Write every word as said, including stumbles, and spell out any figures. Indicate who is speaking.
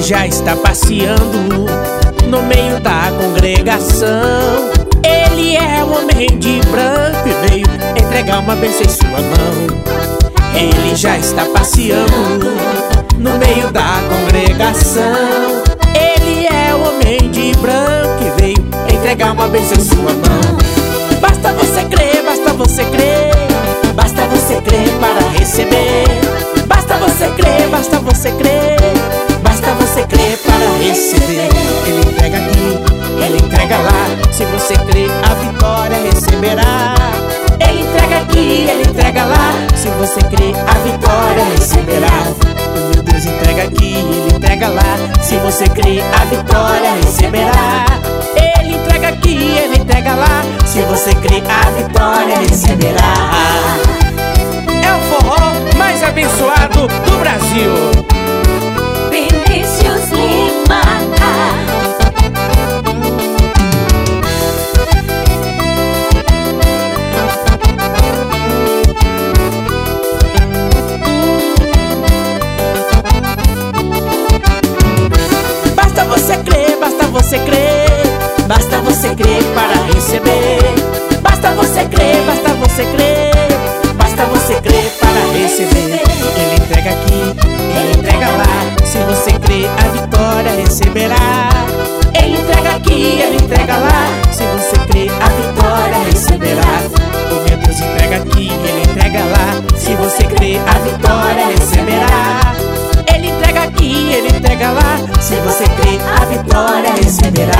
Speaker 1: já está passeando no meio da congregação. Ele é um homem de branco e veio entregar uma bênção em sua mão. Ele já está passeando no meio da congregação. Ele é um homem de branco e veio entregar uma bênção em sua mão. Basta você crer, basta você crer, basta você crer para receber. Basta você crer, basta você crer, basta você crer para receber. Ele entrega aqui, ele entrega lá. Se você crer, a vitória receberá. Ele entrega aqui, ele entrega lá. Se você crer, a vitória receberá. O meu Deus entrega aqui, ele entrega lá. Se você crer, a vitória receberá. Ele entrega aqui, ele entrega lá. Se você crer, a vitória receberá. É o forró mais abençoado do Brasil.
Speaker 2: Vinícius Lima.
Speaker 1: Basta você crer, basta você crer, basta você crer para receber. Basta você crer, basta você crer, basta você crer para receber. Ele entrega aqui, ele entrega lá. Se você crer, a vitória receberá. Ele entrega aqui, ele entrega lá. Se você crer, a vitória receberá. O meu Deus entrega aqui, ele entrega lá. Se você crer, a vitória receberá. Ele entrega aqui, ele entrega lá. Se você crer, a vitória receberá.